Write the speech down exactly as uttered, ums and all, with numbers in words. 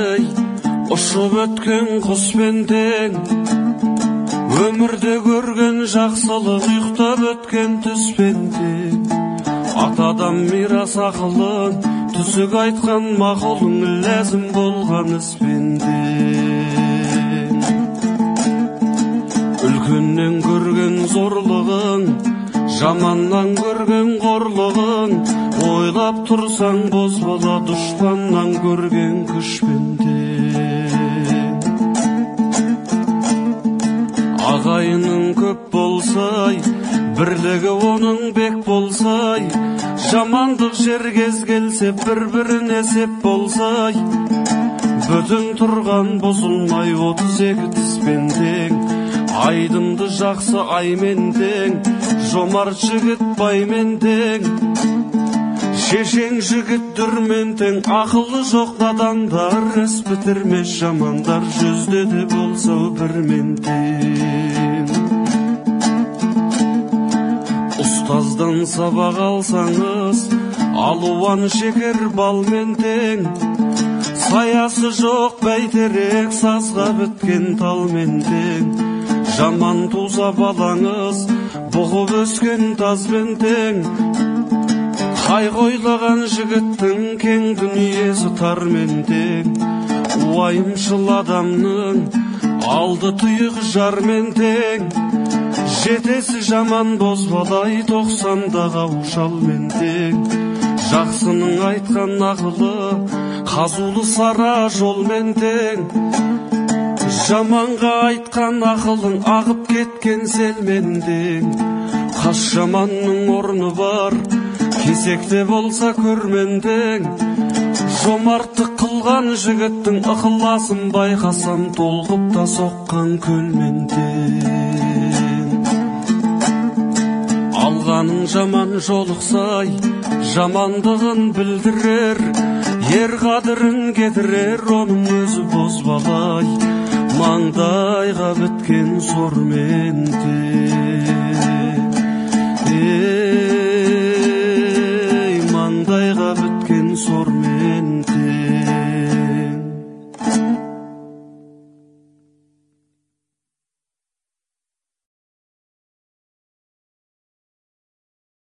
ей, ұшып өткен құспен тең, өмірде көрген жақсылық ұйықтап өткен түспен тең. Атадан мирас ақылын, түсік айтқан мақұлың, ләзім болған іспен тең. Үлкеннен көрген зорлығың, жаманнан көрген қорлығың, ойлап тұрсаң бозбала дұшпаннан көрген күшпен тең. Ағайының көп болсай, бірлігі оның бек болсай, жамандық жергез келсе бір-бірін есеп болсай, бүтін тұрған бұзылмай отыз екі тіспен тең. Айдынды жақсы аймен тең, жомарт жігіт баймен тең, шешең жігіт дүрмен тең. Ақылы жоқ надандар іс бітірмес, жамандар жүзде де болса бірмен тең. Ұстаздан сабақ алсаңыз, алуан шекер балмен тең. Саясы жоқ бәйтерек, сазға біткен талмен тең. Жаман туса балаңыз, бұғып өскен тазбен тең. Қайғойлаған жігіттің кең дүниесі тармен тең. Уайымшыл адамның алды тұйық жармен тең. Жетесі жаман бозбалай, тоқсанда қаушалмен тең. Жақсының айтқан ақылы, қазулы сара жолмен тең. Жаманға айтқан ақылың, ағып кеткен селмен тең. Қас жаманның орны бар, кесекте болса көрмен тең. Жомарттық қылған жігіттің ықыласын байқасам, толқып та соққан көлмен тең. Алғаның жаман жолықсай, жамандығын білдірер, ер қадірін кетірер, оның өзі бозбалай, маңдайға біткен сормен тең.